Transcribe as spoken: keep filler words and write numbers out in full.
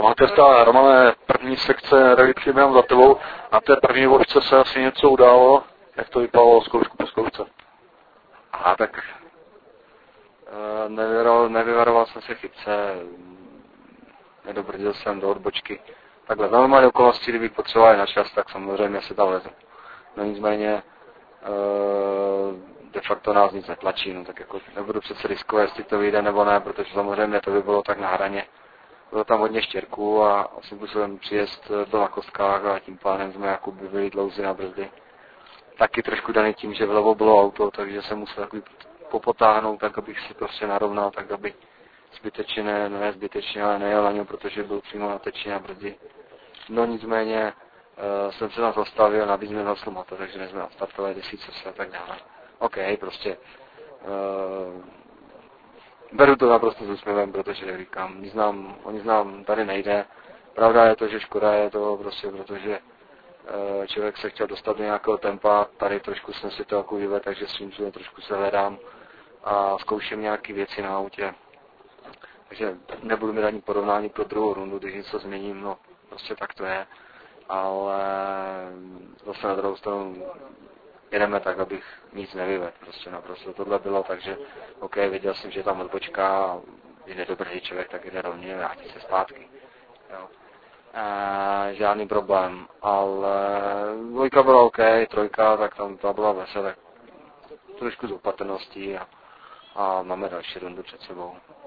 Amatérska, Romane, první sekce, tady přiběhám za tebou. Na té první vožce se asi něco událo. Jak to vypadalo zkoušku po zkoušce? A tak uh, nevyvaroval, nevyvaroval jsem se chytce, nedobrzdil jsem do odbočky. Takhle, za normální okolnosti, kdybych potřeboval na čas, tak samozřejmě se tam lezu. No nicméně, uh, de facto nás nic netlačí, no tak jako nebudu přece riskovat, jestli to vyjde nebo ne, protože samozřejmě to by bylo tak na hraně. Bylo tam hodně štěrků a asi musím přijezd byl na kostkách a tím pádem jsme jako by byli dlouzi na brzdy. Taky trošku daný tím, že vlevo bylo auto, takže jsem musel takový popotáhnout, tak abych si prostě narovnal, tak aby zbytečně, ne, ne zbytečně, ale nejel na něm, protože byl přímo natečený na brzdy. No nicméně uh, jsem se tam zastavil, navíc jsme zasl motor, takže jsme nastartovali desítce a tak dále. OK, prostě uh, beru to naprosto s úsměvem, protože říkám, nic nám, nic nám tady nejde. Pravda je to, že škoda je to prostě, protože uh, člověk se chtěl dostat do nějakého tempa, tady trošku jsem si to jako vyvedl, takže svým způsobem trošku se hledám a zkouším nějaké věci na autě. Takže nebudu mít ani porovnání pro druhou rundu, když něco změním, no prostě tak to je. Ale zase na druhou stranu jedeme tak, abych nic nevyvedl, prostě naprosto tohle bylo, takže OK, věděl jsem, že je tam odbočka, když nedobrzdí člověk, tak jde rovně, vrátí se zpátky. Jo. E, žádný problém, ale dvojka byla OK, trojka, tak tam ta byla veselá, tak trošku z opatrností a, a máme další rundu před sebou.